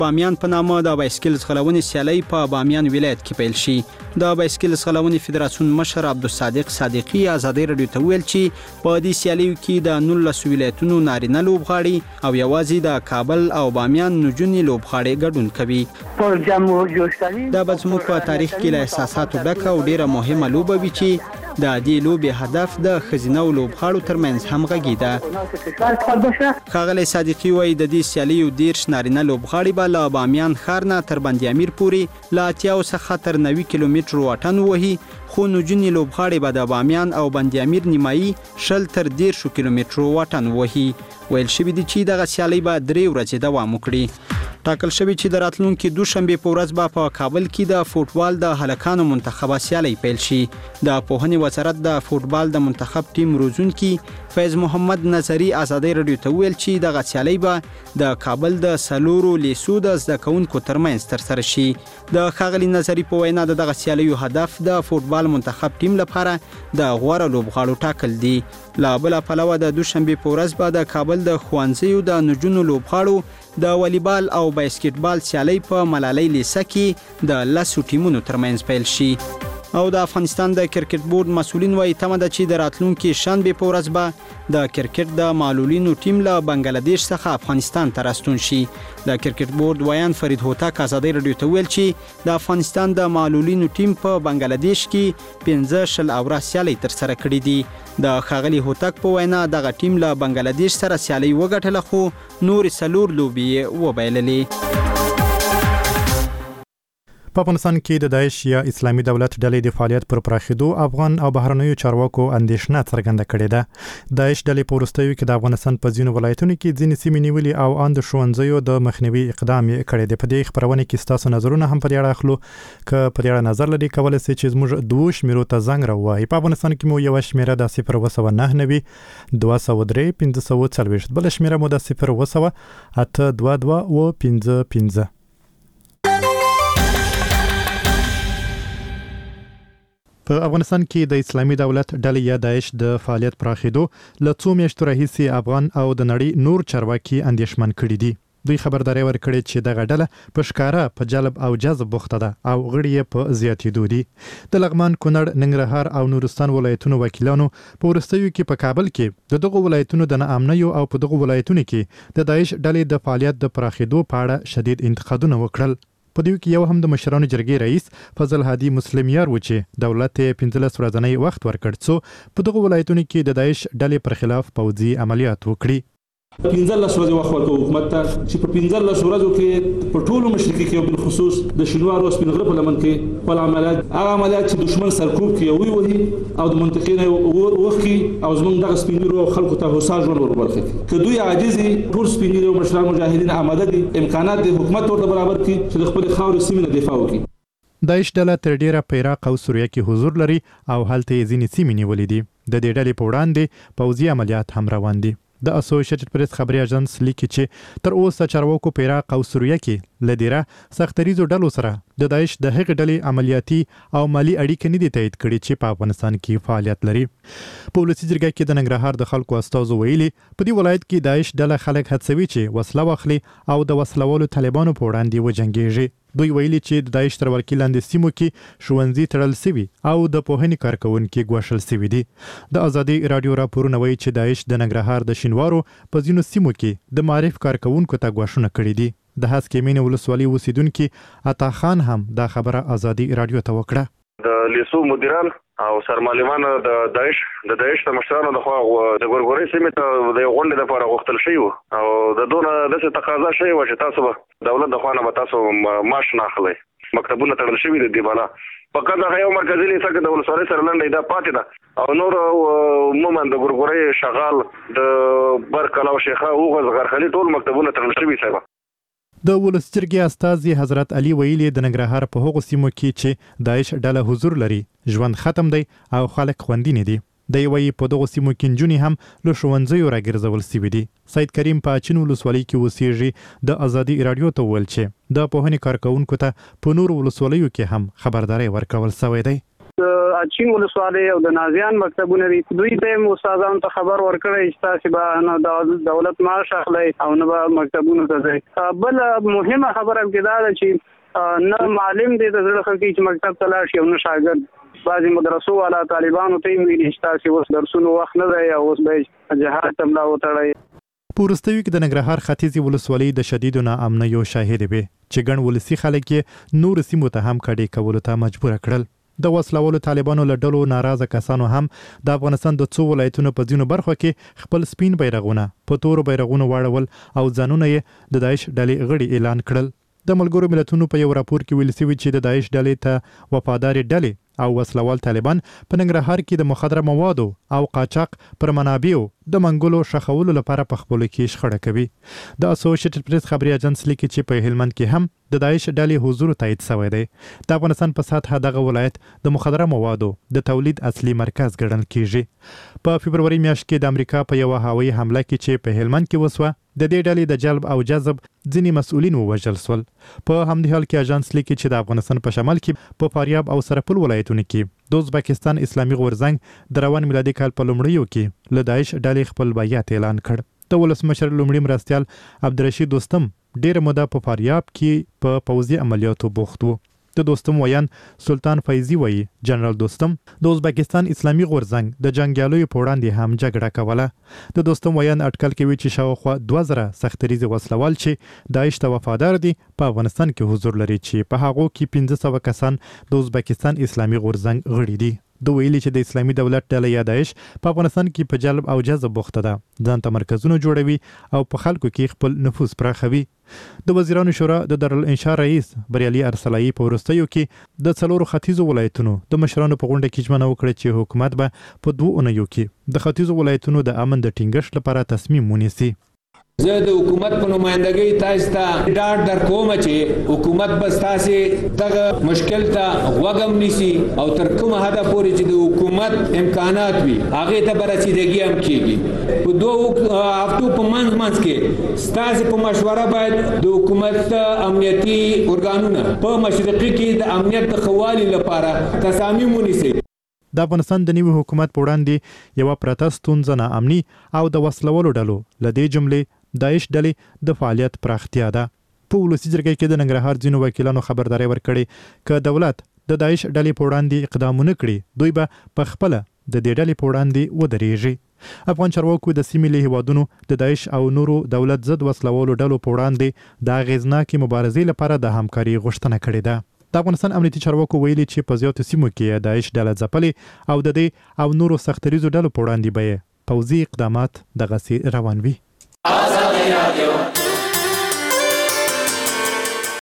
بامیان په نامه د بایسکل ځغلونې سیالۍ په بامیان ولایت کې پیل شي. د بایسکل ځغلونې فدراسیون مشر عبدالصادق صادقي ازادي رادیو ته ویل چې په دې سیالیو کې د 19 ولایتونو نارینه لوبغاړي او یوازې د کابل او بامیان نجونې لوبغاړي ګډون کوي. دا به زموږ په تاریخ کې له احساساتو ډکه او ډیره مهمه لوبه وي چې د دې لوبې هدف د ښځینه لوبغاړو ترمنځ همغږي ده. ښاغلی صادقي وایي د دې سیالیو 10 نارینه لوبغاړي به له بامیان ښار نه تر بند امیر پورې له 80 څخه تر 90 کیلومترو واټن وهي، خو نجونې لوبغاړي به د بامیان او بند امیر نیمایي 10 تر 10 کیلومترو واټن وهي. ویل شوي دي چې دغه سیالۍ به 3 ورځې دوام وکړي. ټاکل شوی چې د راتلونکي دوشنبه په ورځ به په کابل کې د فوټبال د هلکانو منتخبه سیالۍ پیل شي. د پوهنې وزارت د فوټبال د منتخب ټیم روزونکي فیض محمد نظری ازادي رادیو ته ویل چې دغه سیالۍ به د کابل د سلورو لیسو د زده کوونکو ترمنځ ترسره شي. د ښاغلي نظری په وینا دغه سیالیو هدف د فوټبال منتخب ټیم لپاره د غوره لوبغاړو ټاکل دي. لا بل پلوه د دوشنبه په ورځ به د کابل د ښوونځیو د نجونو لوبغاړو د والیبال او باسکټبال سیالۍ په ملالۍ لیسه کې د 10 ټیمونو ترمنځ پیل شي. او د افغانستان د کرکټ بورډ مسؤلین وايي تمه ده چې د راتلونکي شنبه په ورځ به د کرکټ د معلولینو ټیم له بنگلاديش څخه افغانستان ته راستون شي. د کرکټ بورډ ویان فرید هوتک ازادي رادیو ته ویل چې د افغانستان د معلولینو ټیم په بنگلاديش کې 15 اوره سیالۍ ترسره کړې دي. د ښاغلي هوتک په وینا دغه ټیم له بنگلاديش سره سیالۍ وګټله، خو نور 4 لوبې وبایللې. په افغانستان کې د داعش یا اسلامي دولت ډلې د فعالیت پر پراخېدو افغان او بهرنیو چارواکو اندېښنه څرګنده کړې ده. داعش ډلې په وروستیو کې د افغانستان په ځینو ولایتونو کې ځینې سیمې نیولې او ان د ښوونځیو د مخنیوي اقدام یې کړی دی. په دې خبرونه کې ستاسو نظرونه هم په دې اړه اخلو. که په دې اړه نظر لري کولی شئ چې زموږ 2 شمیرو ته زنګ راووهئ. په افغانستان کې مو یو شمیره د 029 203 540، بل شمیره مو د 0 822 55. په افغانستان کې د اسلامي دولت ډلې یا داعش د فعالیت پراخېدو له 2 میاشتو راهیسې افغان او د نړۍ نور چارواکي اندېښمن کړي دي. دوی خبرداري ورکړې چې دغه ډله په ښکاره په جلب او جذب بوخته ده او غړي یې په زیاتېدو دي. د لغمان، کونړ، ننګرهار او نورستان ولایتونو وکیلانو په وروستیو کې په کابل کې د دغو ولایتونو د ناامنیو او په دغو ولایتونو کې د داعش ډلې د فعالیت د پراخېدو په اړه شدید انتقادونه وکړل. په دې کې یو هم د مشرانو جرګې رئیس فضل هادي مسلم یار و چې دولت 15 ورځنی وخت ورکړ څو په دغه ولایتونو کې د داعش ډلې پر خلاف پوځي عملیات وکړي. 15 ورځې وخت ورکړو حکومت ته چې په 15 ورځو کې په ټولو مشرقي کې او بالخصوص د شینوار او سپین غره په لمن کې خپل عملیات چې دشمن سرکوب کې وي او د منطقې نه وخی او زمونږ دغه سپینیرو خلکو ته هوسا ژوند وربرخي. که دوی عاجزي ټول سپینیرو مشران مجاهدین آماده دي امکانات د حکومت ورته برابر کړي چې د خپل خاورې سیمې نه دفاع وکړي. داعش ډله تر ډیره په عراق او سوریه کې حضور لري او هلته یې ځینې سیمې نیولې دي. د دې ډلې په وړاندې پوځي عملیات هم روان دي. د اسوسییټډ پریس خبري اژانس لیکي چې تر اوسه چارواکو په عراق او سوریه کې لدیره سختریزو ډلو سره د داعش د هغې ډلې عملیاتي او مالی اړیکې نه دي تایید کړي چې په افغانستان کې فعالیت لري. په ولسي جرګه کې د ننګرهار د خلکو استازو ویلي په دې ولایت کې داعش ډله خلک هڅوي چې وسله واخلي او د وسلوالو طالبانو په وړاندې وجنګیږي. دوی ویلي چې د داعش تر ولکې لاندې سیمو کې ښوونځي تړل سوي او د پوهنې کارکوونکي ګوښل سوي دي. د ازادي رادیو راپورونه وایي چې داعش د ننګرهار د شینوارو په ځینو سیمو کې د معارف کارکوونکو ته ګواښونه کړي دي. د هسکې مینې ولسوالۍ اوسیدونکي عطا خان هم دا خبره ازادي رادیو ته وکړه. د لیسو مدیران او سرمعلمان د داعش د مشرانو د خوا د ګورګوري سیمې ته د غونډې لپاره غوښتل شوی او د دونه داسې تقاضا شوی و چې تاسو به دولت د خوا نه به تاسو معاش نه اخلئ. مکتبونه تړل شوي دي بلا فقط هغه یو مرکزي لیسه کې د ولسوالۍ سره لنډه دا پاتې ده او نور عموما د ګورګوري شغال د برکلا او شیخه اوغه غرخلي ټول مکتبونه تړل شوي صاحب. د ولس جرګې استازي حضرت علي ویلي د ننګرهار په هغو سیمو کې چې داعش ډله حضور لري ژوند ختم دی او خلک خوندي نه دي. د یوې په دغو سیمو کې نجونې هم له ښوونځیو راګرځول سوي دي. سید کریم په اچین ولسوالۍ کې اوسېږي. د ازادي رادیو ته وویل چې د پوهنې کارکوونکو ته په نورو ولسوالیو کې هم خبرداری ورکول سوی دی. اچین ولسوالۍ او د نازیان مکتبونه دي دوی ته استادانو ته خبر ورکړی چې تاسو به نه د دولت معاش اخلئ او نه به مکتبونو ته ځئ. بل مهمه خبره دا ده چې نه معلم دی د زړه خلک چې مکتب ته لاړ شي او نه شاګرد. بعضې مدرسو والا طالبانو ته یې ویلي چې تاسې اوس درسونو وخت نه دی او اوس به جهاد ته ملا وتړئ. په وروستیو کې د ننګرهار ختیځې ولسوالۍ د شدیدو ناامنیو شاهدې وې چې ګڼ ولسي خلک یې نورو سیمو ته هم کډې کولو ته مجبوره کړل. د وسلوالو طالبانو له ډلو ناراضه کسانو هم د افغانستان د څو ولایتونو په ځینو برخو کې خپل سپین بیرغونه په تورو بیرغونو واړول او ځانونه یې د داعش ډلې غړي اعلان کړل. د ملګرو ملتونو په یو راپور کې ویل شوی چې د داعش ډلې ته وفاداري ډلې او وسلوال طالبان په ننګرهار کې د مخدره موادو او قاچاق پر منابعو د منګولو شخولو لپاره په خپلو کې شخړه کوي. د اسوسییټډ پریس خبري اژانس لیکي چې په هلمند کې هم د داعش ډلې حضور تایید شوی دی. د افغانستان په سطح دغه ولایت د مخدره موادو د تولید اصلي مرکز ګڼل کیږي. په فبروري میاشت کې د امریکا په یو هوایي حمله کې چې په هلمند کې وسوه د دې ډلې د جلب او جذب ځینې مسؤلین ووژل شول. په همدې حال کې اژانس لیکي چې د افغانستان په شمال کې په فاریاب او سرپل ولایتونو کې د ازبکستان اسلامي غورځنګ د روان میلادي کال په لومړیو کې له داعش ډلې خپل بیعت اعلان کړ. د ولسمشر لومړي مرستیال عبدالرشید دوستم ډېره موده په فاریاب کې په پوځي عملیاتو بوخت و. د دوستم ویان سلطان فیضی وایي جنرال دوستم د ازبکستان اسلامي غورځنګ د جنګیالیو په وړاندې هم جګړه کوله. د دوستم ویان اټکل کوي چې شاوخوا 2000 سختریزه وسلوال چې داعش ته وفادار دي په افغانستان کې حضور لري چې په هغو کې 1500 کسان د ازبکستان اسلامي غورځنګ غړي دي. دوی ویلي چې د اسلامي دولت ډله یا داعش په افغانستان کې په جلب او جذب بوخته ده، ځان ته مرکزونه جوړوي او په خلکو کې خپل نفوذ پراخوي. د وزیرانو شورا د دارالانشا رئیس بریالي ارسلایي په وروستیو کې د څلورو ختیځو ولایتونو د مشرانو په غونډه کې ژمنه وکړه چې حکومت به په 2 اونیو کې د ختیځو ولایتونو د امن د ټینګښت لپاره تصمیم ونیسي. زه د حکومت په نمائندګۍ تاسو ته ډاډ درکوم چې حکومت به تاسو دغه مشکل ته غوږم نیسي او تر کومه حده پورې چې د حکومت امکانات وي هغه ته برسیدګي هم کیږي. په 2 هفتو په منځ کې تاسو په مشوره باید د حکومت امنیتي ارګانونه په مشرقي کې د امنیت د خوالي لپاره تصامیم ونیسي. د افغانستان د نوي حکومت په وړاندې یو پرته ستونزه ناامني او د وسلوالو ډلو لدې جملې داعش ډلې د فعالیت پراختیا ده. په ولسي جرګې کې د ننګرهار ځینو وکیلانو خبرداري ورکړې که دولت د داعش ډلې په وړاندې اقدامونه کړي دوی به په خپله د دې ډلې په وړاندې ودرېږي. افغان چارواکو د سیمې له هیوادونو د داعش او نورو دولت ضد وسلوالو ډلو په وړاندې د اغیزناکې مبارزې لپاره د همکاري غوښتنه کړې ده. د افغانستان امنیتي چارواکو ویلي چې په زیاتو سیمو کې داعش ډله ځپلې او د دې او نورو سختریزو ډلو په وړاندې به پوځي اقدامات دغسې روان وي.